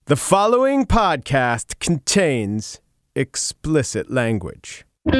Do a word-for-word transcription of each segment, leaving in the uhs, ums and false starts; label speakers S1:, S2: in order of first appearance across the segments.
S1: The following podcast contains explicit language.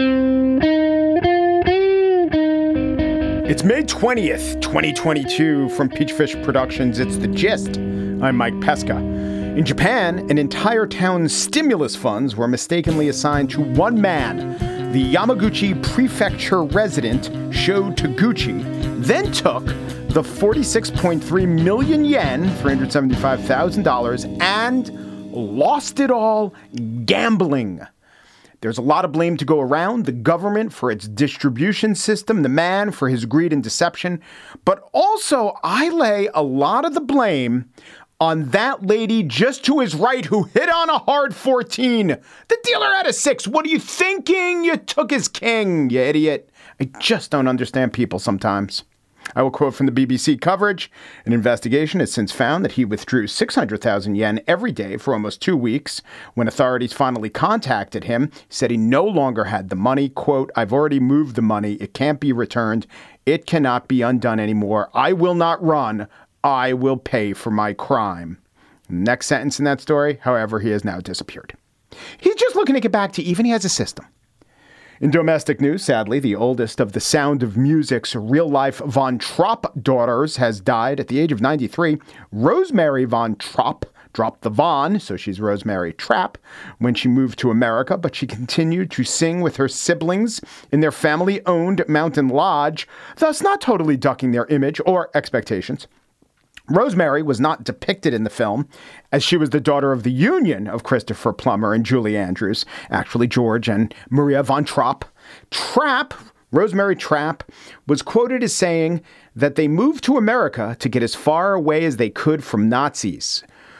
S1: It's May twentieth, twenty twenty-two. From Peachfish Productions, it's The Gist. I'm Mike Pesca. In Japan, an entire town's stimulus funds were mistakenly assigned to one man. The Yamaguchi prefecture resident, Sho Taguchi, then took the forty-six point three million yen, three hundred seventy-five thousand dollars, and lost it all gambling. There's a lot of blame to go around: the government for its distribution system, the man for his greed and deception. But also, I lay a lot of the blame on that lady just to his right who hit on a hard fourteen. The dealer had a six. What are you thinking? You took his king, you idiot. I just don't understand people sometimes. I will quote from the B B C coverage. An investigation has since found that he withdrew six hundred thousand yen every day for almost two weeks. When authorities finally contacted him, he said he no longer had the money. Quote, "I've already moved the money. It can't be returned. It cannot be undone anymore. I will not run. I will pay for my crime." Next sentence in that story, however, he has now disappeared. He's just looking to get back to even. He has a system. In domestic news, sadly, the oldest of the Sound of Music's real-life Von Trapp daughters has died at the age of ninety-three. Rosemary Von Trapp dropped the Von, so she's Rosemary Trapp, when she moved to America, but she continued to sing with her siblings in their family-owned mountain lodge, thus not totally ducking their image or expectations. Rosemary was not depicted in the film, as she was the daughter of the union of Christopher Plummer and Julie Andrews, actually George and Maria Von Trapp. Trapp, Rosemary Trapp, was quoted as saying that they moved to America to get as far away as they could from Nazis.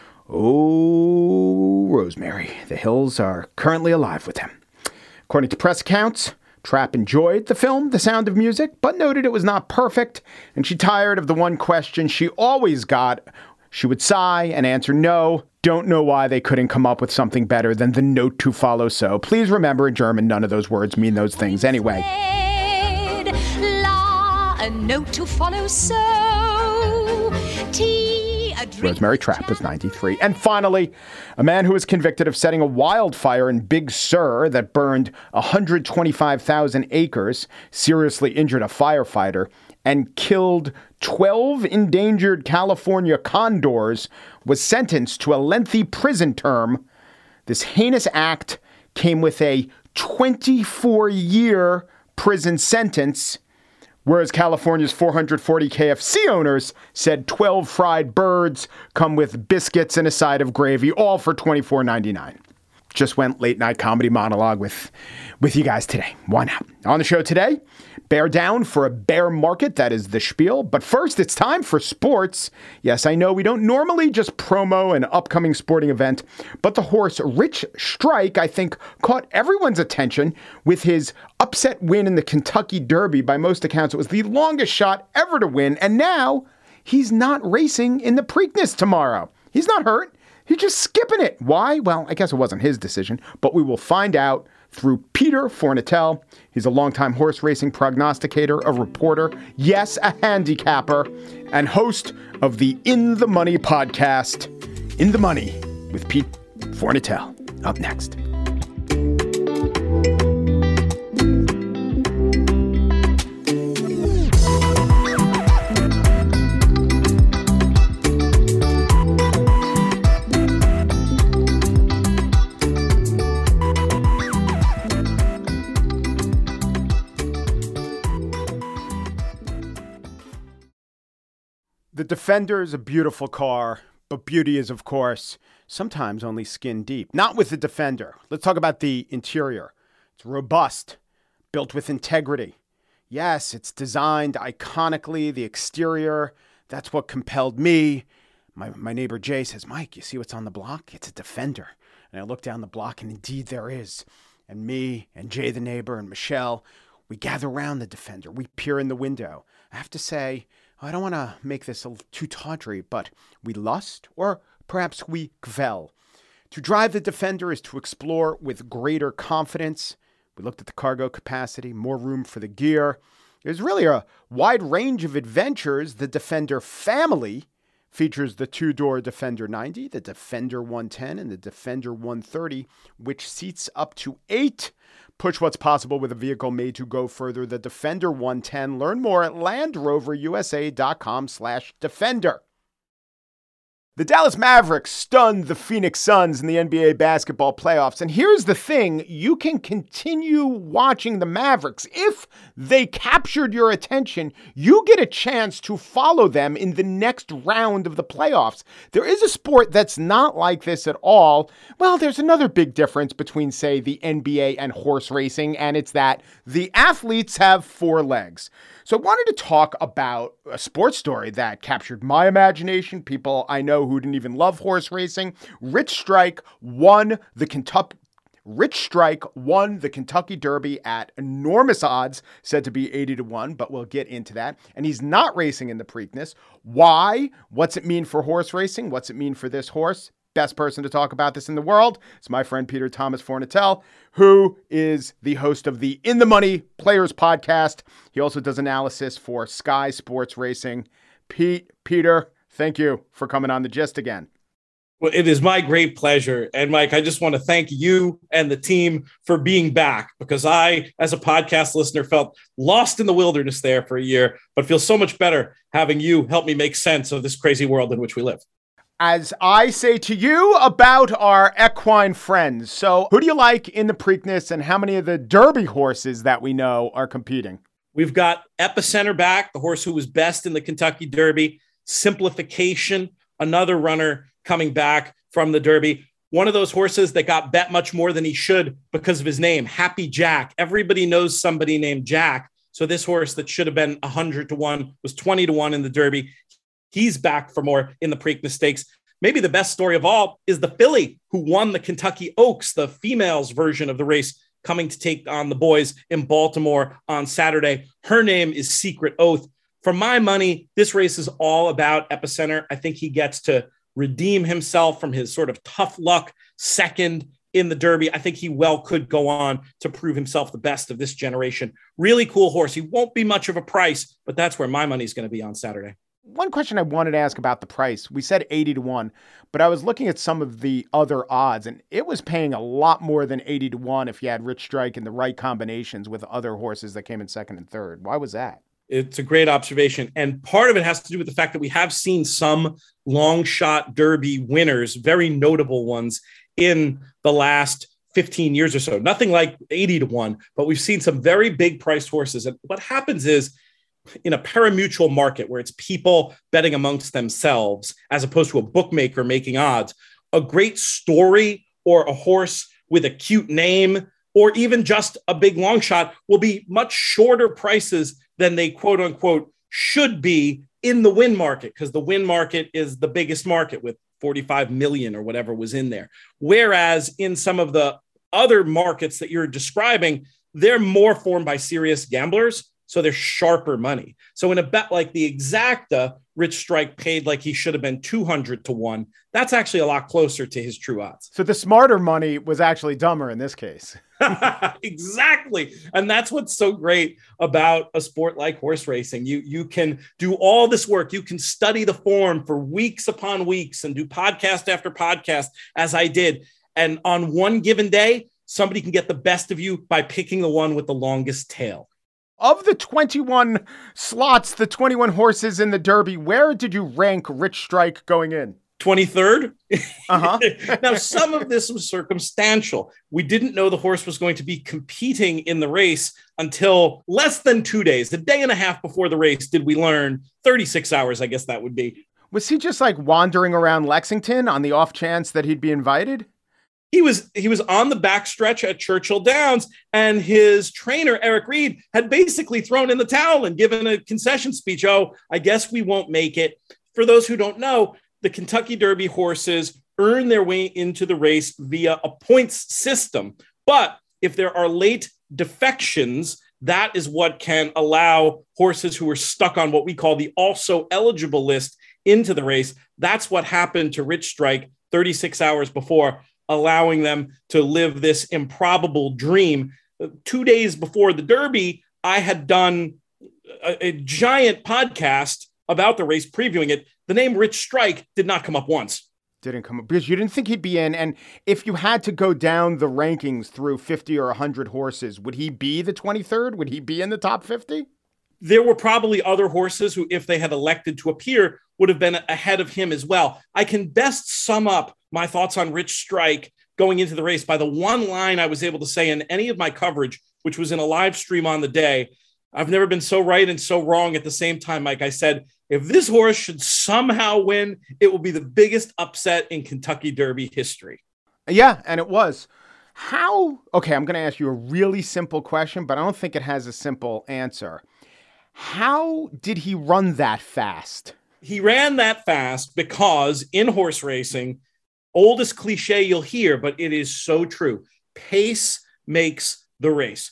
S1: Oh, Rosemary, the hills are currently alive with him. According to press accounts, Trapp enjoyed the film, The Sound of Music, but noted it was not perfect, and she tired of the one question she always got. She would sigh and answer no. Don't know why they couldn't come up with something better than the note to follow so. Please remember, in German, none of those words mean those things anyway. La, a note to follow so. Tea. Rosemary Trapp was ninety-three. And finally, a man who was convicted of setting a wildfire in Big Sur that burned one hundred twenty-five thousand acres, seriously injured a firefighter, and killed twelve endangered California condors, was sentenced to a lengthy prison term. This heinous act came with a twenty-four year prison sentence, whereas California's four hundred forty K F C owners said twelve fried birds come with biscuits and a side of gravy, all for twenty-four ninety-nine. Just went late night comedy monologue with, with you guys today. Why not? On the show today, bear down for a bear market. That is the spiel. But first, it's time for sports. Yes, I know we don't normally just promo an upcoming sporting event, but the horse Rich Strike, I think, caught everyone's attention with his upset win in the Kentucky Derby. By most accounts, it was the longest shot ever to win. And now he's not racing in the Preakness tomorrow. He's not hurt. He's just skipping it. Why? Well, I guess it wasn't his decision, but we will find out through Peter Fornatale. He's a longtime horse racing prognosticator, a reporter, yes, a handicapper, and host of the In the Money podcast, In the Money with Pete Fornatale. Up next. The Defender is a beautiful car, but beauty is, of course, sometimes only skin deep. Not with the Defender. Let's talk about the interior. It's robust, built with integrity. Yes, it's designed iconically. The exterior, that's what compelled me. My, my neighbor Jay says, "Mike, you see what's on the block? It's a Defender." And I look down the block, and indeed there is. And me and Jay, the neighbor, and Michelle, we gather around the Defender. We peer in the window. I have to say, I don't want to make this a little too tawdry, but we lust, or perhaps we kvel. To drive the Defender is to explore with greater confidence. We looked at the cargo capacity, more room for the gear. There's really a wide range of adventures the Defender family features the two-door Defender ninety, the Defender one ten, and the Defender one thirty, which seats up to eight. Push what's possible with a vehicle made to go further. The Defender one ten. Learn more at LandRoverUSA.com slash Defender. The Dallas Mavericks stunned the Phoenix Suns in the N B A basketball playoffs. And here's the thing. You can continue watching the Mavericks. If they captured your attention, you get a chance to follow them in the next round of the playoffs. There is a sport that's not like this at all. Well, there's another big difference between, say, the N B A and horse racing, and it's that the athletes have four legs. So I wanted to talk about a sports story that captured my imagination. People I know who didn't even love horse racing. Rich Strike won the Kentucky Rich Strike won the Kentucky Derby at enormous odds, said to be eighty to one, but we'll get into that. And he's not racing in the Preakness. Why? What's it mean for horse racing? What's it mean for this horse? Best person to talk about this in the world is my friend Peter Thomas Fornatale, who is the host of the In the Money Players podcast. He also does analysis for Sky Sports Racing. Pete, Peter, thank you for coming on The Gist again.
S2: Well, it is my great pleasure. And Mike, I just want to thank you and the team for being back, because I, as a podcast listener, felt lost in the wilderness there for a year, but feel so much better having you help me make sense of this crazy world in which we live.
S1: As I say to you about our equine friends. So who do you like in the Preakness, and how many of the Derby horses that we know are competing?
S2: We've got Epicenter back, the horse who was best in the Kentucky Derby. Simplification, another runner coming back from the Derby. One of those horses that got bet much more than he should because of his name, Happy Jack. Everybody knows somebody named Jack. So this horse that should have been one hundred to one was twenty to one in the Derby. He's back for more in the Preakness Stakes. Maybe the best story of all is the filly who won the Kentucky Oaks, the females version of the race, coming to take on the boys in Baltimore on Saturday. Her name is Secret Oath. For my money, this race is all about Epicenter. I think he gets to redeem himself from his sort of tough luck second in the Derby. I think he well could go on to prove himself the best of this generation. Really cool horse. He won't be much of a price, but that's where my money is going to be on Saturday.
S1: One question I wanted to ask about the price. We said eighty to one, but I was looking at some of the other odds, and it was paying a lot more than eighty to one if you had Rich Strike and the right combinations with other horses that came in second and third. Why was that?
S2: It's a great observation. And part of it has to do with the fact that we have seen some long shot Derby winners, very notable ones, in the last fifteen years or so. Nothing like eighty to one, but we've seen some very big priced horses. And what happens is, in a parimutuel market where it's people betting amongst themselves as opposed to a bookmaker making odds, a great story or a horse with a cute name or even just a big long shot will be much shorter prices than they quote unquote should be in the win market, because the win market is the biggest market with forty-five million or whatever was in there. Whereas in some of the other markets that you're describing, they're more formed by serious gamblers. So they're sharper money. So in a bet like the Exacta, Rich Strike paid like he should have been two hundred to one. That's actually a lot closer to his true odds.
S1: So the smarter money was actually dumber in this case.
S2: Exactly. And that's what's so great about a sport like horse racing. You, you can do all this work. You can study the form for weeks upon weeks and do podcast after podcast, as I did. And on one given day, somebody can get the best of you by picking the one with the longest tail.
S1: Of the twenty-one slots, the twenty-one horses in the Derby, where did you rank Rich Strike going in?
S2: twenty-third.
S1: Uh-huh.
S2: Now, some of this was circumstantial. We didn't know the horse was going to be competing in the race until less than two days, a day and a half before the race, did we learn, thirty-six hours, I guess that would be.
S1: Was he just like wandering around Lexington on the off chance that he'd be invited?
S2: He was he was on the backstretch at Churchill Downs, and his trainer, Eric Reed, had basically thrown in the towel and given a concession speech. Oh, I guess we won't make it. For those who don't know, the Kentucky Derby horses earn their way into the race via a points system. But if there are late defections, that is what can allow horses who are stuck on what we call the also eligible list into the race. That's what happened to Rich Strike thirty-six hours before, allowing them to live this improbable dream. Two days before the Derby, I had done a, a giant podcast about the race, previewing it, the name Rich Strike did not come up once.
S1: Didn't come up because you didn't think he'd be in. And if you had to go down the rankings through fifty or one hundred horses, would he be the twenty-third? Would he be in the top fifty?
S2: There were probably other horses who, if they had elected to appear, would have been ahead of him as well. I can best sum up my thoughts on Rich Strike going into the race by the one line I was able to say in any of my coverage, which was in a live stream on the day. I've never been so right and so wrong at the same time, Mike. I said, if this horse should somehow win, it will be the biggest upset in Kentucky Derby history.
S1: Yeah, and it was. How? Okay, I'm going to ask you a really simple question, but I don't think it has a simple answer. How did he run that fast?
S2: He ran that fast because in horse racing, oldest cliche you'll hear, but it is so true. Pace makes the race.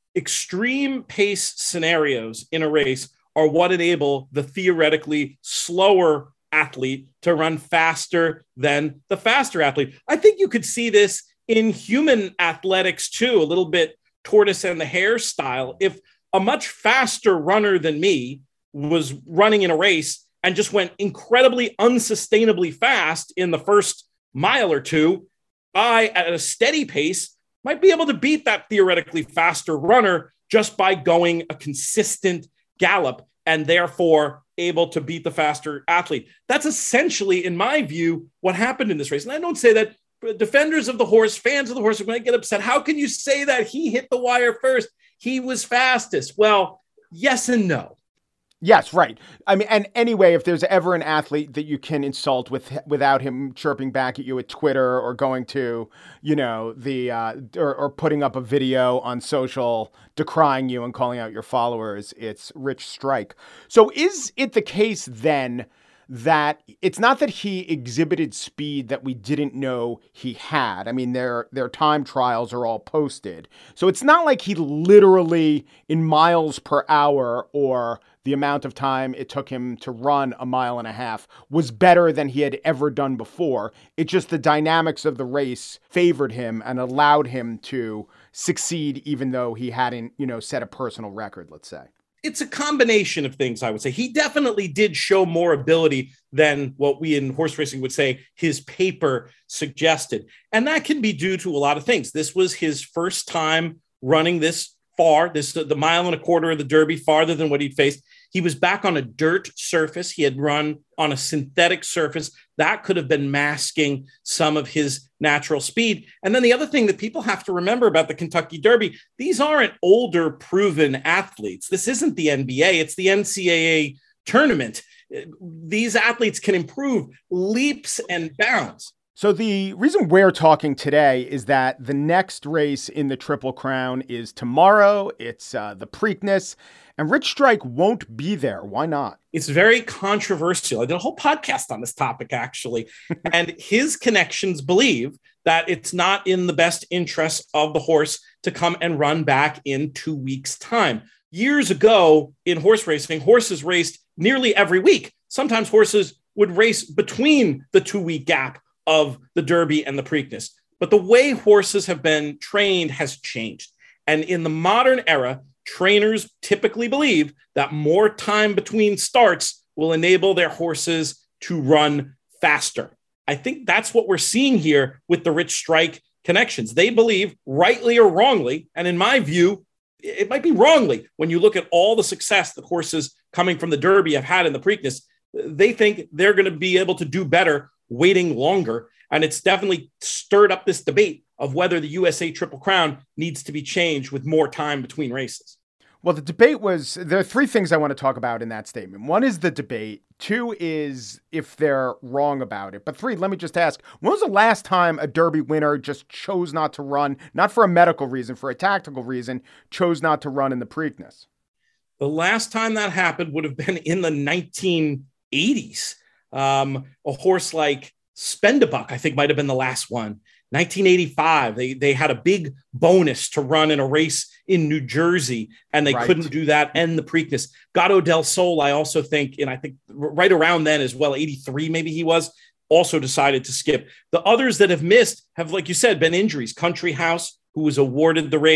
S2: Extreme pace scenarios in a race are what enable the theoretically slower athlete to run faster than the faster athlete. I think you could see this in human athletics too, a little bit tortoise and the hare style. If a much faster runner than me was running in a race and just went incredibly unsustainably fast in the first mile or two, I, at a steady pace, might be able to beat that theoretically faster runner just by going a consistent gallop and therefore able to beat the faster athlete. That's essentially, in my view, what happened in this race. And I don't say that defenders of the horse, fans of the horse are going to get upset. How can you say that he hit the wire first? He was fastest. Well, yes and no.
S1: Yes, right. I mean, and anyway, if there's ever an athlete that you can insult with without him chirping back at you at Twitter or going to, you know, the uh, or, or putting up a video on social decrying you and calling out your followers, it's Rich Strike. So is it the case then that it's not that he exhibited speed that we didn't know he had? I mean, their their time trials are all posted. So it's not like he literally in miles per hour or the amount of time it took him to run a mile and a half was better than he had ever done before. It's just the dynamics of the race favored him and allowed him to succeed even though he hadn't, you know, set a personal record, let's say.
S2: It's a combination of things, I would say. He definitely did show more ability than what we in horse racing would say his paper suggested. And that can be due to a lot of things. This was his first time running this far, this the mile and a quarter of the Derby, farther than what he'd faced. He was back on a dirt surface. He had run on a synthetic surface. That could have been masking some of his natural speed. And then the other thing that people have to remember about the Kentucky Derby, these aren't older, proven athletes. This isn't the N B A. It's the N C double A tournament. These athletes can improve leaps and bounds.
S1: So the reason we're talking today is that the next race in the Triple Crown is tomorrow. It's uh, the Preakness, and Rich Strike won't be there. Why not? It's
S2: very controversial. I did a whole podcast on this topic, actually, and his connections believe that it's not in the best interest of the horse to come and run back in two weeks' time. Years ago in horse racing, horses raced nearly every week. Sometimes horses would race between the two-week gap of the Derby and the Preakness. But the way horses have been trained has changed. And in the modern era, trainers typically believe that more time between starts will enable their horses to run faster. I think that's what we're seeing here with the Rich Strike connections. They believe, rightly or wrongly, and in my view, it might be wrongly, when you look at all the success that horses coming from the Derby have had in the Preakness, they think they're going to be able to do better waiting longer. And it's definitely stirred up this debate of whether the U S A Triple Crown needs to be changed with more time between races.
S1: Well, the debate was, there are three things I want to talk about in that statement. One is the debate. Two is if they're wrong about it. But three, let me just ask, when was the last time a Derby winner just chose not to run, not for a medical reason, for a tactical reason, chose not to run in the Preakness?
S2: The last time that happened would have been in the nineteen eighties. Um, a horse like Spendebuck, I think, might have been the last one. nineteen eighty-five, they they had a big bonus to run in a race in New Jersey, and they right. couldn't do that and the Preakness. Gato del Sol, I also think, and I think right around then as well, eighty-three maybe he was, also decided to skip. The others that have missed have, like you said, been injuries. Country House, who was awarded the race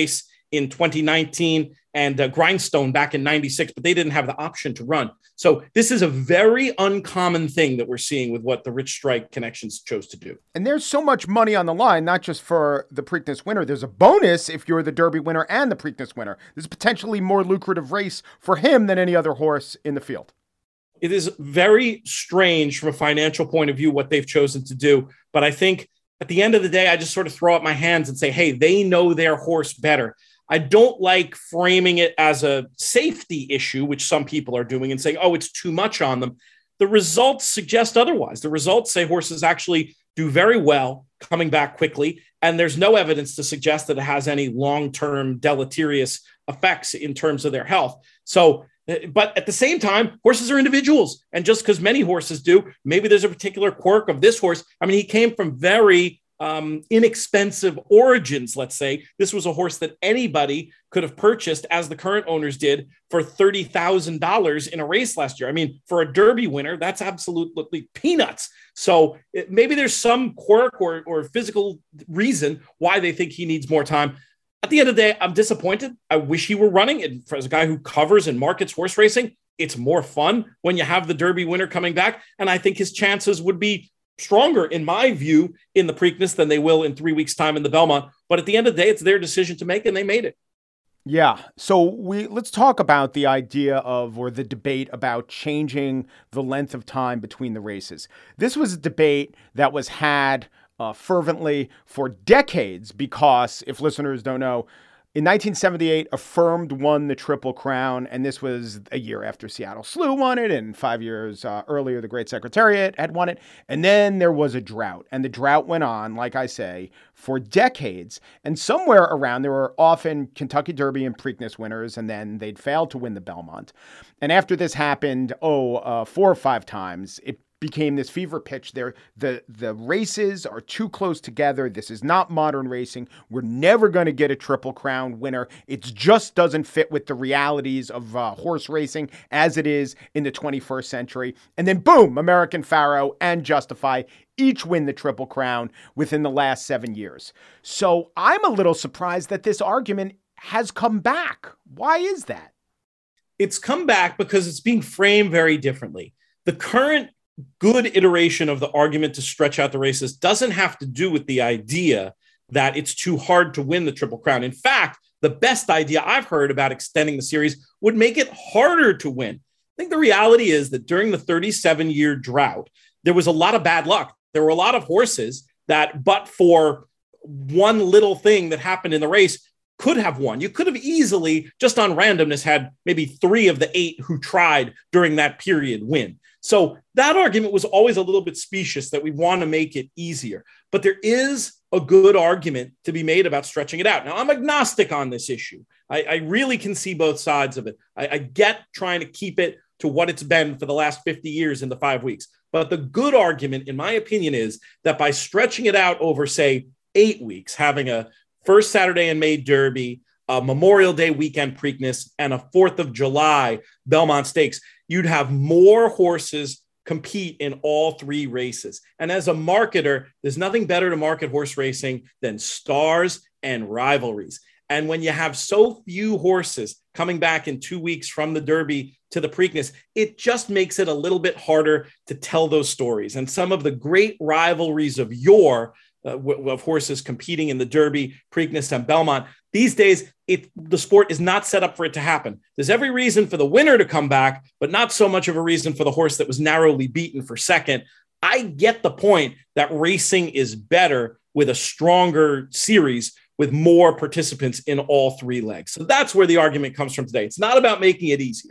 S2: in twenty nineteen and uh, Grindstone back in ninety-six, but they didn't have the option to run. So this is a very uncommon thing that we're seeing with what the Rich Strike connections chose to do.
S1: And there's so much money on the line, not just for the Preakness winner. There's a bonus if you're the Derby winner and the Preakness winner. There's a potentially more lucrative race for him than any other horse in the field.
S2: It is very strange from a financial point of view what they've chosen to do. But I think at the end of the day, I just sort of throw up my hands and say, hey, they know their horse better. I don't like framing it as a safety issue, which some people are doing and saying, oh, it's too much on them. The results suggest otherwise. The results say horses actually do very well coming back quickly. And there's no evidence to suggest that it has any long-term deleterious effects in terms of their health. So, but at the same time, horses are individuals. And just because many horses do, maybe there's a particular quirk of this horse. I mean, he came from very um, inexpensive origins, let's say. This was a horse that anybody could have purchased, as the current owners did, for thirty thousand dollars in a race last year. I mean, for a Derby winner, that's absolutely peanuts. So it, maybe there's some quirk or, or physical reason why they think he needs more time. At the end of the day, I'm disappointed. I wish he were running. And as a guy who covers and markets horse racing, it's more fun when you have the Derby winner coming back. And I think his chances would be stronger, in my view, in the Preakness than they will in three weeks' time in the Belmont. But at the end of the day, it's their decision to make, and they made it.
S1: Yeah. So we let's talk about the idea of, or the debate about changing the length of time between the races. This was a debate that was had uh, fervently for decades because, if listeners don't know, in nineteen seventy-eight, Affirmed won the Triple Crown, and this was a year after Seattle Slew won it, and five years uh, earlier, the Great Secretariat had won it. And then there was a drought, and the drought went on, like I say, for decades. And somewhere around, there were often Kentucky Derby and Preakness winners, and then they'd fail to win the Belmont. And after this happened, oh, uh, four or five times, it became this fever pitch there. The the races are too close together. This is not modern racing. We're never going to get a Triple Crown winner. It just doesn't fit with the realities of uh, horse racing as it is in the twenty-first century. And then boom, American Pharoah and Justify each win the Triple Crown within the last seven years. So I'm a little surprised that this argument has come back. Why is that?
S2: It's come back because it's being framed very differently. The current good iteration of the argument to stretch out the races doesn't have to do with the idea that it's too hard to win the Triple Crown. In fact, the best idea I've heard about extending the series would make it harder to win. I think the reality is that during the thirty-seven year drought, there was a lot of bad luck. There were a lot of horses that, but for one little thing that happened in the race, could have won. You could have easily, just on randomness, had maybe three of the eight who tried during that period win. So that argument was always a little bit specious that we want to make it easier. But there is a good argument to be made about stretching it out. Now, I'm agnostic on this issue. I, I really can see both sides of it. I, I get trying to keep it to what it's been for the last fifty years in the five weeks. But the good argument, in my opinion, is that by stretching it out over, say, eight weeks, having a first Saturday in May Derby, a Memorial Day weekend Preakness, and a fourth of July Belmont Stakes, you'd have more horses compete in all three races. And as a marketer, there's nothing better to market horse racing than stars and rivalries. And when you have so few horses coming back in two weeks from the Derby to the Preakness, it just makes it a little bit harder to tell those stories. And some of the great rivalries of yore, uh, of horses competing in the Derby, Preakness, and Belmont, these days, it, the sport is not set up for it to happen. There's every reason for the winner to come back, but not so much of a reason for the horse that was narrowly beaten for second. I get the point that racing is better with a stronger series with more participants in all three legs. So that's where the argument comes from today. It's not about making it easier.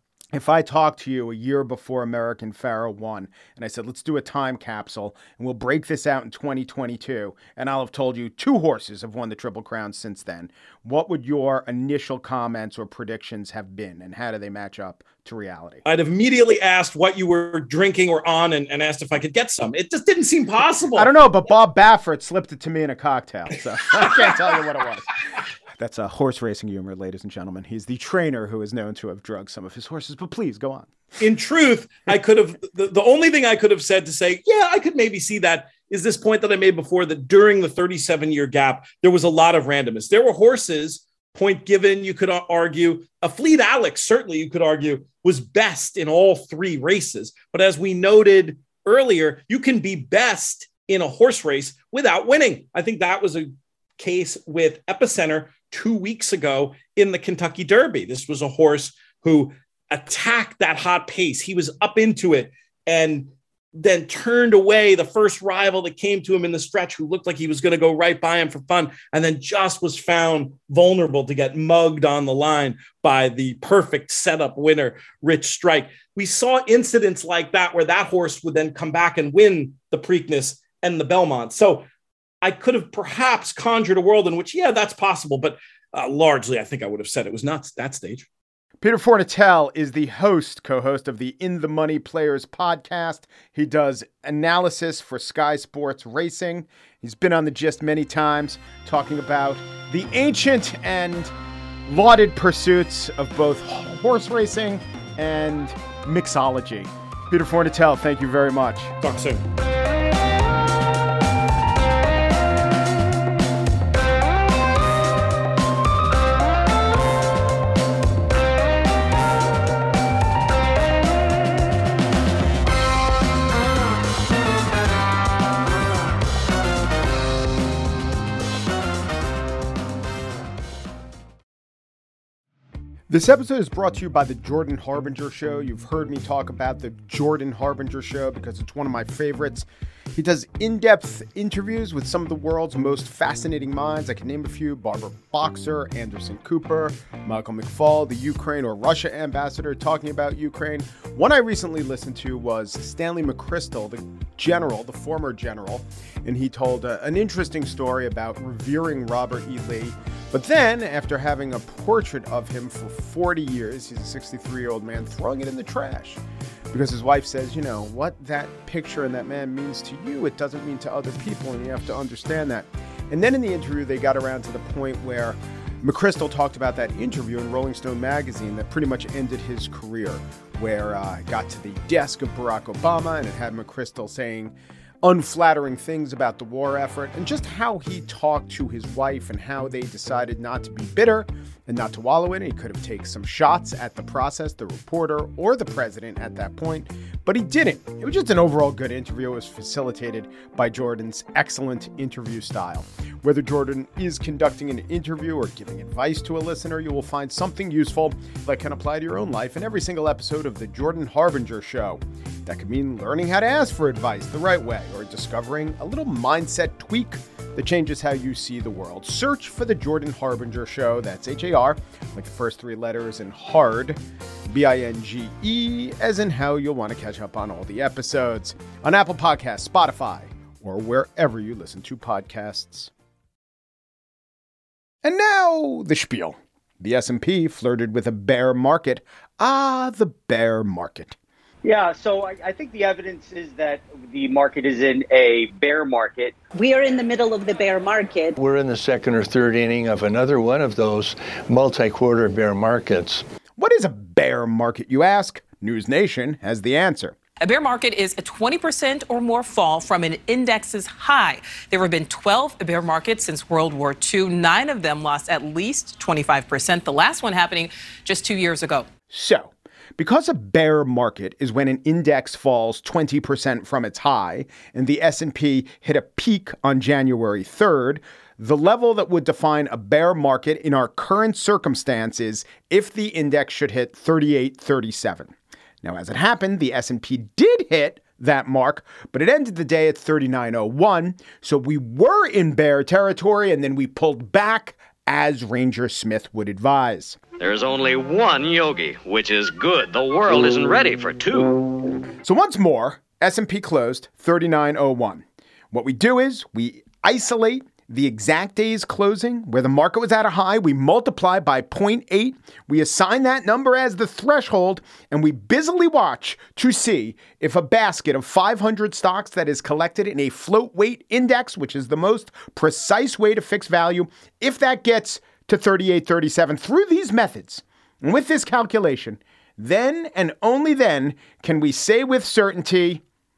S1: If I talked to you a year before American Pharoah won, and I said, let's do a time capsule, and we'll break this out in twenty twenty-two, and I'll have told you two horses have won the Triple Crown since then, what would your initial comments or predictions have been, and how do they match up to reality?
S2: I'd have immediately asked what you were drinking or on, and, and asked if I could get some. It just didn't seem possible.
S1: I don't know, but Bob Baffert slipped it to me in a cocktail, so I can't tell you what it was. That's a horse racing humor, ladies and gentlemen. He's the trainer who is known to have drugged some of his horses, but please go on.
S2: In truth, I could have, the, the only thing I could have said to say, yeah, I could maybe see that is this point that I made before, that during the thirty-seven year gap, there was a lot of randomness. There were horses Point Given, you could argue. A Fleet Alex, certainly you could argue, was best in all three races. But as we noted earlier, you can be best in a horse race without winning. I think that was a case with Epicenter two weeks ago in the Kentucky Derby. This was a horse who attacked that hot pace. He was up into it and then turned away the first rival that came to him in the stretch who looked like he was going to go right by him for fun, and then just was found vulnerable to get mugged on the line by the perfect setup winner, Rich Strike. We saw incidents like that where that horse would then come back and win the Preakness and the Belmont. So I could have perhaps conjured a world in which, yeah, that's possible, but uh, largely I think I would have said it was not that stage.
S1: Peter Fornatale is the host, co-host of the In the Money Players podcast. He does analysis for Sky Sports Racing. He's been on The Gist many times, talking about the ancient and lauded pursuits of both horse racing and mixology. Peter Fornatale, thank you very much.
S2: Talk soon.
S1: This episode is brought to you by the Jordan Harbinger Show. You've heard me talk about the Jordan Harbinger Show because it's one of my favorites. He does in-depth interviews with some of the world's most fascinating minds. I can name a few: Barbara Boxer, Anderson Cooper, Michael McFaul, the Ukraine or Russia ambassador talking about Ukraine. One I recently listened to was Stanley McChrystal, the general, the former general, and he told uh, an interesting story about revering Robert E. Lee. But then, after having a portrait of him for forty years, he's a sixty-three-year-old man, throwing it in the trash. Because his wife says, you know, what that picture and that man means to you, it doesn't mean to other people, and you have to understand that. And then in the interview, they got around to the point where McChrystal talked about that interview in Rolling Stone magazine that pretty much ended his career, where uh, it got to the desk of Barack Obama, and it had McChrystal saying unflattering things about the war effort, and just how he talked to his wife and how they decided not to be bitter and not to wallow in it. He could have taken some shots at the process, the reporter, or the president at that point, but he didn't. It was just an overall good interview. It was facilitated by Jordan's excellent interview style. Whether Jordan is conducting an interview or giving advice to a listener, you will find something useful that can apply to your own life in every single episode of The Jordan Harbinger Show. That could mean learning how to ask for advice the right way, or discovering a little mindset tweak that changes how you see the world. Search for The Jordan Harbinger Show. That's H A R, like the first three letters, and hard, B I N G E, as in how you'll want to catch up on all the episodes on Apple Podcasts, Spotify, or wherever you listen to podcasts. And now, the spiel. The S and P flirted with a bear market. Ah, the bear market.
S3: Yeah, so I, I think the evidence is that the market is in a bear market.
S4: We are in the middle of the bear market.
S5: We're in the second or third inning of another one of those multi-quarter bear markets.
S1: What is a bear market, you ask? News Nation has the answer.
S6: A bear market is a twenty percent or more fall from an index's high. There have been twelve bear markets since World War Two. Nine of them lost at least twenty-five percent. The last one happening just two years ago.
S1: So, because a bear market is when an index falls twenty percent from its high, and the S and P hit a peak on January third, the level that would define a bear market in our current circumstances if the index should hit thirty-eight thirty-seven. Now, as it happened, the S and P did hit that mark, but it ended the day at thirty-nine oh one. So we were in bear territory, and then we pulled back, as Ranger Smith would advise.
S7: There's only one yogi, which is good. The world isn't ready for two.
S1: So once more, S and P closed thirty-nine oh one. What we do is we isolate the exact day's closing where the market was at a high. We multiply by zero point eight. We assign that number as the threshold, and we busily watch to see if a basket of five hundred stocks that is collected in a float weight index, which is the most precise way to fix value, if that gets to thirty-eight thirty-seven through these methods. And with this calculation, then and only then can we say with certainty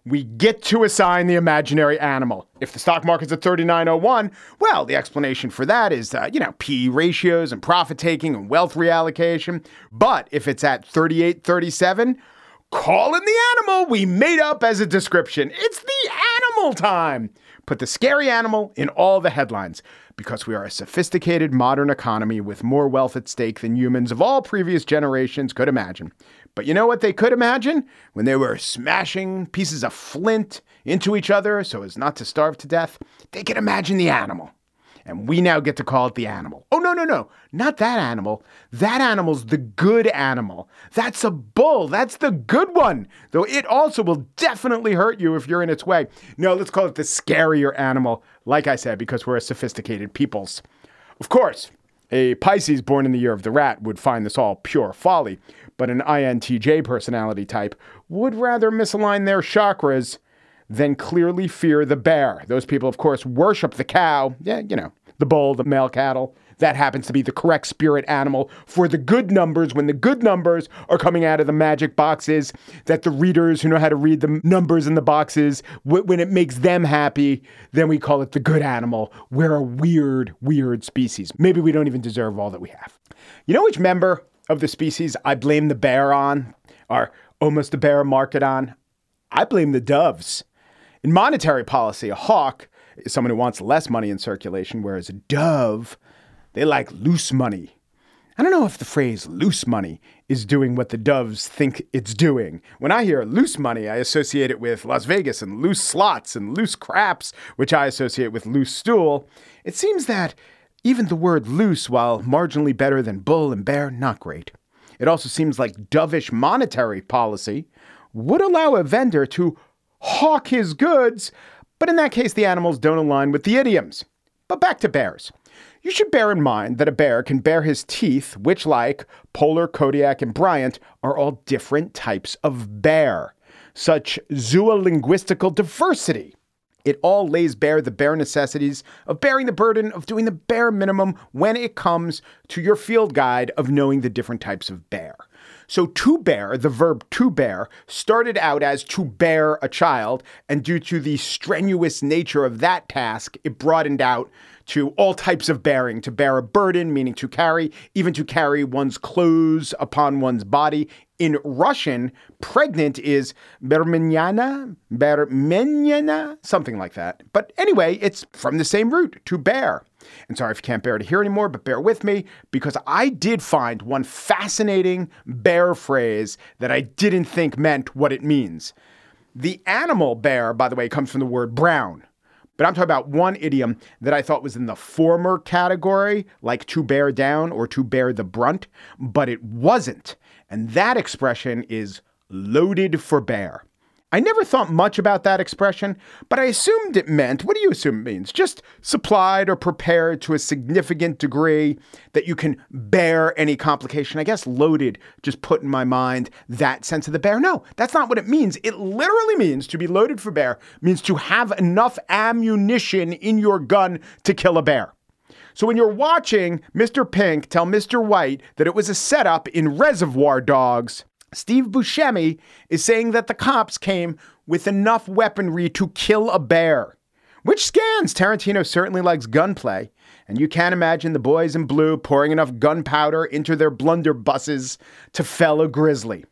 S1: we get to assign the imaginary animal. If the stock market's at thirty-nine oh one, well, the explanation for that is, uh, you know, P E ratios and profit taking and wealth reallocation. But if it's at thirty-eight thirty-seven, call in the animal we made up as a description. It's the animal time. Put the scary animal in all the headlines because we are a sophisticated modern economy with more wealth at stake than humans of all previous generations could imagine. But you know what they could imagine? When they were smashing pieces of flint into each other so as not to starve to death, they could imagine the animal. And we now get to call it the animal. Oh, no, no, no, not that animal. That animal's the good animal. That's a bull. That's the good one. Though it also will definitely hurt you if you're in its way. No, let's call it the scarier animal. Like I said, because we're a sophisticated peoples. Of course, a Pisces born in the year of the rat would find this all pure folly. But an I N T J personality type would rather misalign their chakras than clearly fear the bear. Those people, of course, worship the cow. Yeah, you know, the bull, the male cattle. That happens to be the correct spirit animal for the good numbers when the good numbers are coming out of the magic boxes that the readers who know how to read the numbers in the boxes, w- when it makes them happy, then we call it the good animal. We're a weird, weird species. Maybe we don't even deserve all that we have. You know which member of the species I blame the bear on, or almost the bear market on? I blame the doves. In monetary policy, a hawk is someone who wants less money in circulation, whereas a dove, they like loose money. I don't know if the phrase loose money is doing what the doves think it's doing. When I hear loose money, I associate it with Las Vegas and loose slots and loose craps, which I associate with loose stool. It seems that even the word loose, while marginally better than bull and bear, not great. It also seems like dovish monetary policy would allow a vendor to hawk his goods, but in that case, the animals don't align with the idioms. But back to bears. You should bear in mind that a bear can bare his teeth, which, like Polar, Kodiak, and Bryant, are all different types of bear. Such zoolinguistical diversity. It all lays bare the bare necessities of bearing the burden of doing the bare minimum when it comes to your field guide of knowing the different types of bear. So to bear, the verb to bear, started out as to bear a child, and due to the strenuous nature of that task, it broadened out to all types of bearing, to bear a burden, meaning to carry, even to carry one's clothes upon one's body. In Russian, pregnant is bermenyana, bermenyana, something like that. But anyway, it's from the same root, to bear. And sorry if you can't bear to hear anymore, but bear with me, because I did find one fascinating bear phrase that I didn't think meant what it means. The animal bear, by the way, comes from the word brown. But I'm talking about one idiom that I thought was in the former category, like to bear down or to bear the brunt, but it wasn't. And that expression is loaded for bear. I never thought much about that expression, but I assumed it meant, what do you assume it means? Just supplied or prepared to a significant degree that you can bear any complication. I guess loaded just put in my mind that sense of the bear. No, that's not what it means. It literally means to be loaded for bear, means to have enough ammunition in your gun to kill a bear. So when you're watching Mister Pink tell Mister White that it was a setup in Reservoir Dogs, Steve Buscemi is saying that the cops came with enough weaponry to kill a bear. Which scans? Tarantino certainly likes gunplay. And you can't imagine the boys in blue pouring enough gunpowder into their blunderbusses to fell a grizzly.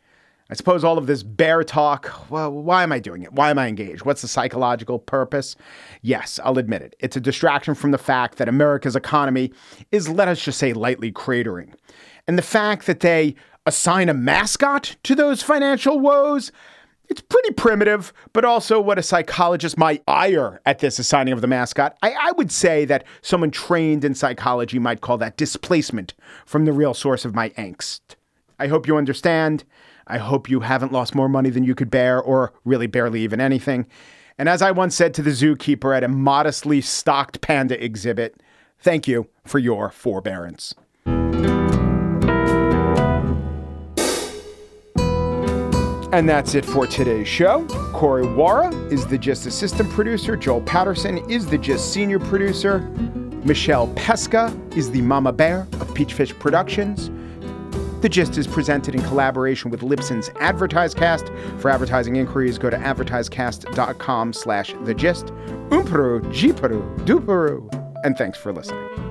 S1: I suppose all of this bear talk, well, why am I doing it? Why am I engaged? What's the psychological purpose? Yes, I'll admit it. It's a distraction from the fact that America's economy is, let us just say, lightly cratering. And the fact that they assign a mascot to those financial woes, it's pretty primitive, but also what a psychologist might ire at this assigning of the mascot. I, I would say that someone trained in psychology might call that displacement from the real source of my angst. I hope you understand. I hope you haven't lost more money than you could bear, or really barely even anything. And as I once said to the zookeeper at a modestly stocked panda exhibit, thank you for your forbearance. And that's it for today's show. Corey Wara is the Gist assistant producer. Joel Patterson is the Gist senior producer. Michelle Pesca is the Mama Bear of Peachfish Productions. The Gist is presented in collaboration with Libsyn's AdvertiseCast. For advertising inquiries, go to advertisecast.com slash the gist. Umperu, jiperu, duperu. And thanks for listening.